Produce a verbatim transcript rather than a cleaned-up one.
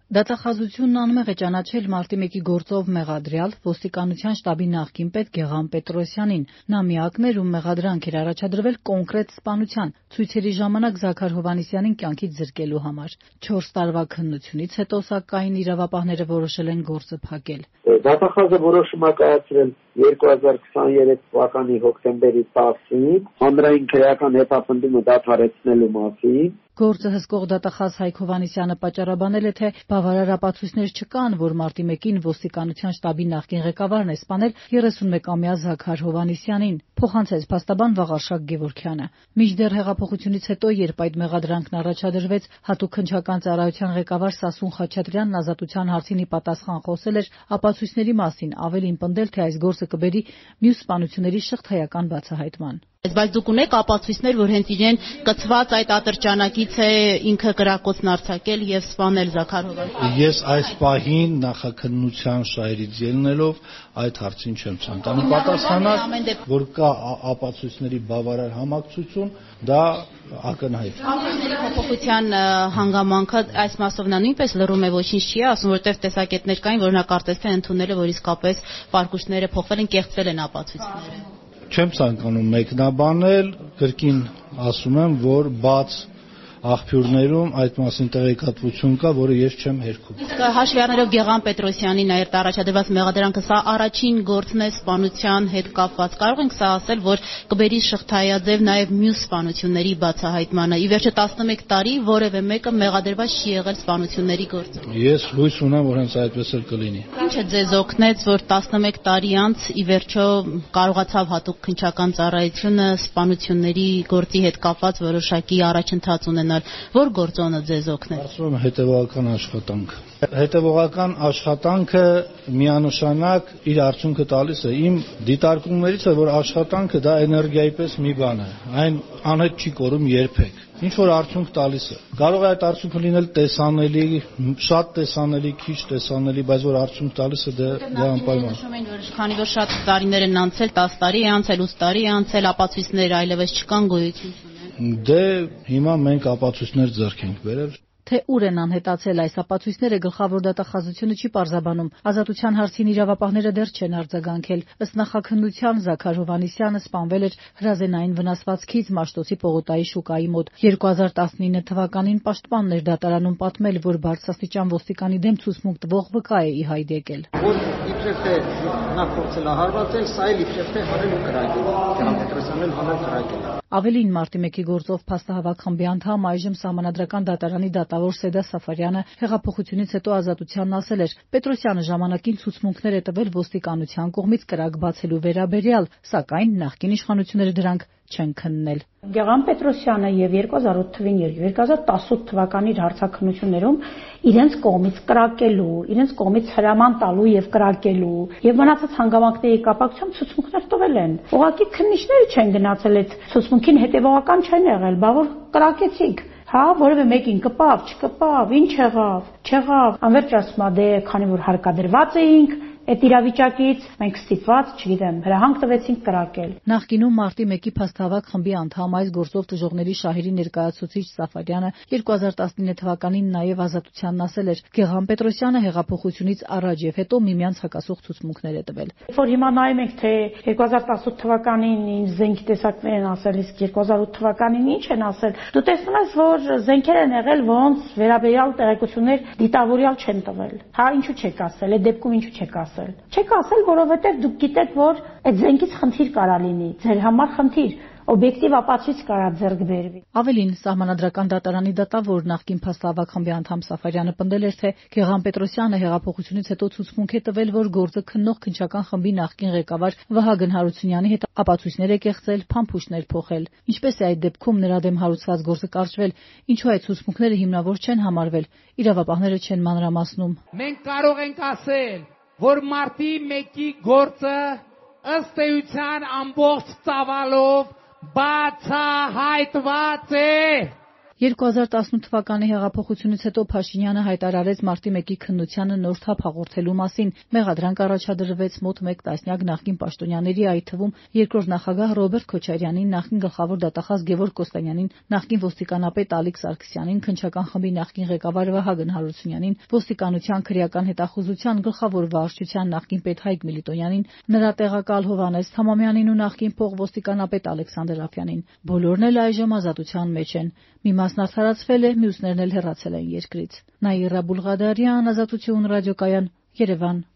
Դատախազությունն անմեղ է ճանաչել մարտի մեկի գործով մեղադրյալ ոստիկանության շտաբի նախկին պետ Գեղամ Պետրոսյանին։ Նա միակն էր, ում մեղադրանք էր առաջադրվել կոնկրետ սպանության, ցույցերի ժամանակ Զաքար Հովհաննիսյանին կյանքից զրկելու համար։ Չորս տարվա քննությունից հետո, սակայն, իրավապահները որոշել են գործը փակել։ Դատախազը որոշում է կայացրել երկու հազար քսաներեք թվականի հոկտեմբերի տասին հանրային քրեական հետապնդումը դադարեցնելու մասին։ Գործը հսկող դատախազ Հայկ Հովհաննիսյանը պատճառաբանել է, թե բավարար ապացույցներ չկան, որ մարտի մեկին ոստիկանության շտաբի նախկին ղեկավարն է սպանել երեսունմեկամյա Զաքար Հովհաննիսյանին, փոխանցեց փաստաբան Վաղարշակ Գևորգյանը։ Մինչդեռ հեղափոխությունից հետո, երբ այդ մեղադրանքն առաջադրվեց, հատուկ քննչական ծառայության ղեկավար Սասուն Խաչատրյանն ազատության հարցին ի պատասխան խոսել էր ապացույցների մասին, ավելին պնդել, թե այս գործը կբերի մյուս սպանությունների շղթայական բացահայտման։ Բայց դուք ունեք ապացույցներ, որ հենց իրեն կցված այդ ատրճանակից է ինքը կրակոցն արձակել եւ սպանել Զաքար Հովհաննիսյանին։ Ես այս պահին նախաքննության շահերից ելնելով այդ հարցին չեմ ցանկանում պատասխանալ, որ կա ապացույցների բավարար համակցություն, դա ակնհայտ։ Ապացույցների փոփոխության հանգամանքը այս մասով նա նույնպես լռում է, ոչինչ չի ասում, որտեղ տեսակետներ կային, որ նա կարծես թե ընդունել է, որ իսկապես պարկուշտները փոխվել են, կեղծվել են ապացույցները։ Չեմ ցանկանում մեկնաբանել, կրկին ասում եմ, որ բաց աղբյուրներում այդ մասին տեղեկատվություն կա, որը ես չեմ հերքում։ Իսկ հաշվի առնելով Գեղամ Պետրոսյանի նաև առաջադրված մեղադրանքը, սա առաջին գործն է սպանության հետ կապված։ Կարող ենք սա ասել, որ կբերի շղթայաձև նաև մյուս սպանությունների բացահայտմանը։ Ի վերջո տասնմեկ տարի որևէ մեկը մեղադրված չի եղել սպանությունների գործում։ Ես հույս ունեմ, որ հենց այդպես էլ կլինի։ Ինչը ձեզ օգնեց, որ տասնմեկ տարի անց ի վերջո կարողացավ հատուկ քննչական ծառայությունը սպանությունների գործի հետ կապված որոշակի առաջընթաց ունենալ։ Որ գործոնը ձեզ օգնել։ Ասում եմ հետևողական աշխատանք։ Հետևողական աշխատանքը միանշանակ իր արդյունքը տալիս է։ Իմ դիտարկումներից է, որ աշխատանքը դա էներգիայի պես մի բան է։ Այն անհետ չի կորում երբեք։ Ինչ որ արդյունք տալիս է։ Կարող է այդ արդյունքը լինել տեսանելի, շատ տեսանելի, քիչ տեսանելի, բայց որ արդյունք տալիս է, դա անպայման։ Նշում են, որ քանի որ շատ տարիներ են անցել, տասը տարի է անցել, ութ տարի է անցել, ապացույցներ այլևս չկան, գոյություն չունեն։ Դե հիմա մենք ապացույցներ ձեռք ենք բերել։ Թե ուր են անհետացել այս ապացույցները, գլխավոր դատախազությունը չի պարզաբանում։ Ազատության հարցին իրավապահները դեռ չեն արձագանքել։ Ըստ նախաքննության Զաքար Հովհաննիսյանը սպանվել էր հրազենային վնասվածքից Մաշտոցի Պողոտայի շուկայի մոտ։ երկու հազար տասնինը թվականին պաշտպանն էր դատարանում պատմել, որ բարձրաստիճան ոստիկանի դեմ ցուցմունք տվող վկա է ի հայտ եկել։ Որ իբրև թե նա փորձել է հարվածել, սա էլ իբրև թե հանել ու կրակել։ Գեղամ Պետրոսյանն հանել կրակել։ Ավելին, մարտի մեկի գործով փաստահավաք խմբի անդամ, այժմ Սահմանադրական դատարանի դատավոր Սեդա Սաֆարյանը հեղափոխությունից հետո Ազատությանն ասել էր. Պետրոսյանը ժամանակին ցուցմունքներ է տվել ոստիկանության կողմից կրակ բացելու վերաբերյալ, սակայն նախկին իշխանությունները դրանք չեն քննել։ Գեղամ Պետրոսյանը եւ երկու հազար ութ թվին եւ երկու հազար տասութ թվականի հարցաքննություններում իրենց կողմից կրակելու, իրենց կողմից հրաման տալու եւ կրակելու եւ մնացած հանգամանքների կապակցությամբ ցուցմունքներ տվել են։ Ուղղակի քննիչները չեն գնացել այդ ցուցմունքին հետեւողական չեն եղել, բա որ կրակեցիք։ Հա, որևէ մեկին կպավ, չկպավ, ինչ եղավ, չեղավ։ Անverջ ասում է, դե քանի որ հարկադրված էինք այդ իրավիճակից, մենք ստիպված, չգիտեմ, հրահանգ տվեցինք կրակել։ Նախկինում մարտի մեկի փաստահավաք խմբի անդամ այս գործով տժողների շահերի ներկայացուցիչ Սաֆարյանը երկու հազար տասնինը թվականին նաև Ազատությանն ասել էր. Գեղամ Պետրոսյանը հեղափոխությունից առաջ եւ հետո միմյանց հակասող ցուցմունքներ է տվել։ Որ հիմա նայում ենք, թե երկու հազար տասութ թվականին ինչ զենքի տեսակներ են ասել, իսկ երկու հազար ութ թվականին ինչ են ասել, դու տեսնում ես, որ զենքեր են եղել, ոնց վերաբերյալ տեղեկություններ դիտավորյալ չեն տվել։ Հա, ինչու չեք ասել, այդ դեպքում ինչու չեք ասել։ Չեք ասել, որովհետև դուք գիտեք, որ այդ զենքից խնդիր կարա լինի, ձեր համար խնդիր, օբյեկտիվ ապացույց կարա ձեռք բերվի։ Ավելին, Սահմանադրական դատարանի դատավոր նախկին փաստահավաք խմբի անդամ Սաֆարյանը պնդել էր, թե Գեղամ Պետրոսյանը հեղափոխությունից հետո ցուցմունք է տվել, որ գործը քննող քննչական խմբի նախկին ղեկավար Վահագն Հարությունյանի հետ ապացույցներ է կեղծել, փամփուշտներ փոխել։ Ինչպես է այդ դեպքում նրա դեմ հարուցված գործը կարճվել, ինչու այդ ցուցմունքները հիմնավոր չեն համարվել, իրավապահները չեն մանրամասնում։ Մենք կարող ենք ասել, որ մարտի մեկի գործը ըստ էության ամբողջ ծավալով բացահայտված է։ երկու հազար տասնութ թվականի հեղափոխությունից հետո Փաշինյանը հայտարարեց մարտի մեկի քննությանը նոր թափ հաղորդելու մասին։ Մեղադրանք առաջադրվեց մոտ մեկ տասնյակ նախկին պաշտոնյաների, այդ թվում երկրորդ նախագահ Ռոբերտ Քոչարյանին, նախկին գլխավոր դատախազ Գևորգ Կոստանյանին, նախկին ոստիկանապետ Ալիկ Սարգսյանին, քննչական խմբի նախկին ղեկավար Վահագն Հարությունյանին, ոստիկանության քրեական հետախուզության գլխավոր վարչության նախկին պետ Հայկ Միլիտոնյանին, նրա տեղակալ Հովհաննես Թամամյանին ու նախկին փոխվոստիկանապետ Ալեքսանդր Աֆյանին։ Բոլորն էլ այժմ ազատության մեջ են։ Մի մասն արդարացվել է, մյուսներն էլ հեռացել են երկրից։ Նաիրա Բուլղադարյան, Ազատություն ռադիոկայան, Երևան։